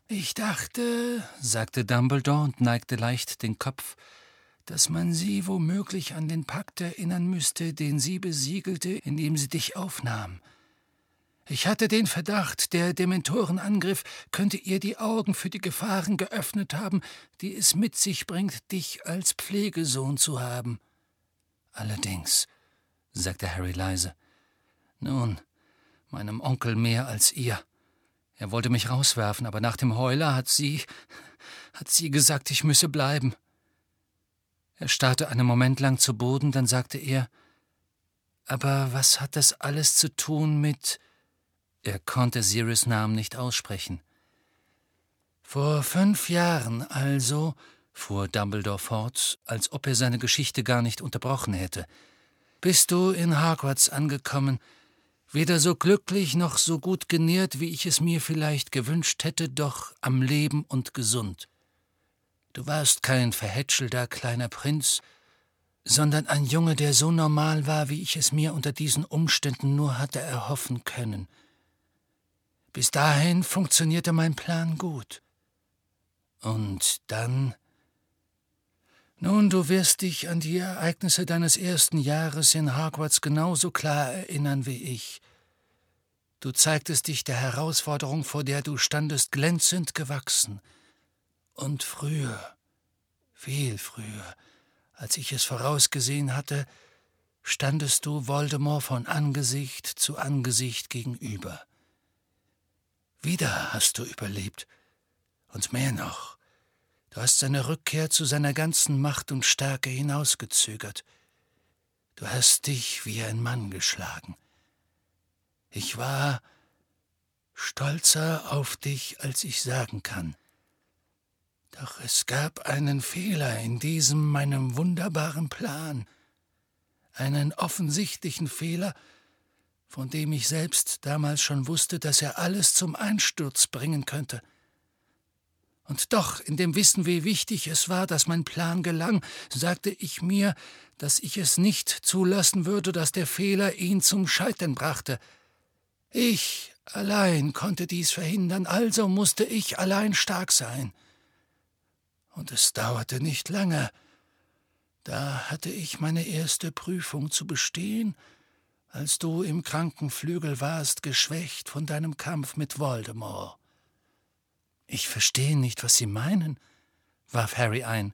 »Ich dachte«, sagte Dumbledore und neigte leicht den Kopf, »dass man sie womöglich an den Pakt erinnern müsste, den sie besiegelte, indem sie dich aufnahm. Ich hatte den Verdacht, der Dementorenangriff könnte ihr die Augen für die Gefahren geöffnet haben, die es mit sich bringt, dich als Pflegesohn zu haben.« »Allerdings«, sagte Harry leise, »nun, meinem Onkel mehr als ihr. Er wollte mich rauswerfen, aber nach dem Heuler hat sie gesagt, ich müsse bleiben.« Er starrte einen Moment lang zu Boden, dann sagte er, »Aber was hat das alles zu tun mit...« Er konnte Sirius' Namen nicht aussprechen. »Vor 5 Jahren also«, fuhr Dumbledore fort, als ob er seine Geschichte gar nicht unterbrochen hätte, »bist du in Hogwarts angekommen, weder so glücklich noch so gut genährt, wie ich es mir vielleicht gewünscht hätte, doch am Leben und gesund. Du warst kein verhätschelter kleiner Prinz, sondern ein Junge, der so normal war, wie ich es mir unter diesen Umständen nur hatte erhoffen können. Bis dahin funktionierte mein Plan gut. Und dann... Nun, du wirst dich an die Ereignisse deines ersten Jahres in Hogwarts genauso klar erinnern wie ich. Du zeigtest dich der Herausforderung, vor der du standest, glänzend gewachsen. Und früher, viel früher, als ich es vorausgesehen hatte, standest du Voldemort von Angesicht zu Angesicht gegenüber. Wieder hast du überlebt. Und mehr noch. Du hast seine Rückkehr zu seiner ganzen Macht und Stärke hinausgezögert. Du hast dich wie ein Mann geschlagen. Ich war stolzer auf dich, als ich sagen kann. Doch es gab einen Fehler in diesem meinem wunderbaren Plan. Einen offensichtlichen Fehler, von dem ich selbst damals schon wusste, dass er alles zum Einsturz bringen könnte. Und doch, in dem Wissen, wie wichtig es war, dass mein Plan gelang, sagte ich mir, dass ich es nicht zulassen würde, dass der Fehler ihn zum Scheitern brachte. Ich allein konnte dies verhindern, also musste ich allein stark sein. Und es dauerte nicht lange. Da hatte ich meine erste Prüfung zu bestehen, als du im Krankenflügel warst, geschwächt von deinem Kampf mit Voldemort. »Ich verstehe nicht, was Sie meinen«, warf Harry ein.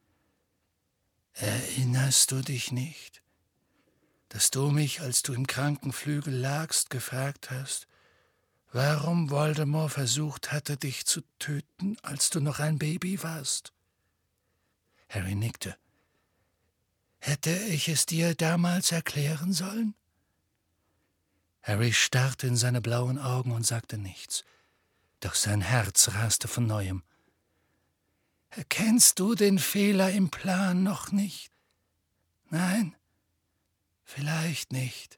»Erinnerst du dich nicht, dass du mich, als du im Krankenflügel lagst, gefragt hast, warum Voldemort versucht hatte, dich zu töten, als du noch ein Baby warst?« Harry nickte. »Hätte ich es dir damals erklären sollen?« Harry starrte in seine blauen Augen und sagte nichts. Doch sein Herz raste von Neuem. »Erkennst du den Fehler im Plan noch nicht? Nein, vielleicht nicht.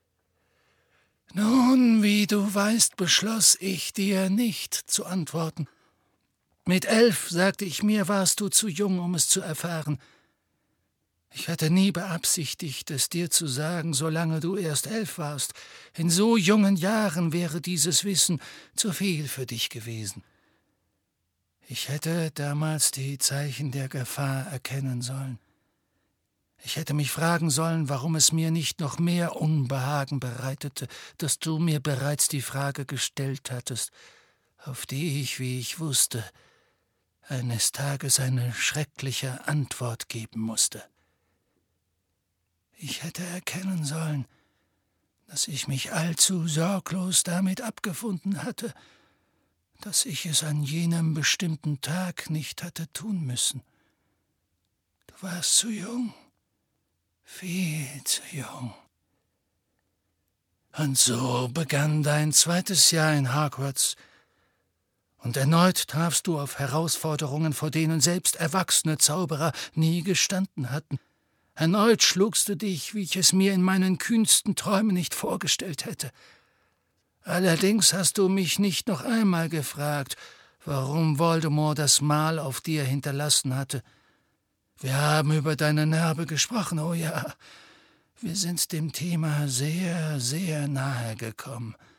Nun, wie du weißt, beschloss ich dir nicht zu antworten. Mit 11, sagte ich mir, warst du zu jung, um es zu erfahren. Ich hatte nie beabsichtigt, es dir zu sagen, solange du erst 11 warst. In so jungen Jahren wäre dieses Wissen zu viel für dich gewesen. Ich hätte damals die Zeichen der Gefahr erkennen sollen. Ich hätte mich fragen sollen, warum es mir nicht noch mehr Unbehagen bereitete, dass du mir bereits die Frage gestellt hattest, auf die ich, wie ich wusste, eines Tages eine schreckliche Antwort geben musste. Ich hätte erkennen sollen, dass ich mich allzu sorglos damit abgefunden hatte, dass ich es an jenem bestimmten Tag nicht hatte tun müssen. Du warst zu jung, viel zu jung. Und so begann dein 2. Jahr in Hogwarts, und erneut trafst du auf Herausforderungen, vor denen selbst erwachsene Zauberer nie gestanden hatten. Erneut schlugst du dich, wie ich es mir in meinen kühnsten Träumen nicht vorgestellt hätte. Allerdings hast du mich nicht noch einmal gefragt, warum Voldemort das Mal auf dir hinterlassen hatte. Wir haben über deine Narbe gesprochen, oh ja. Wir sind dem Thema sehr, sehr nahe gekommen.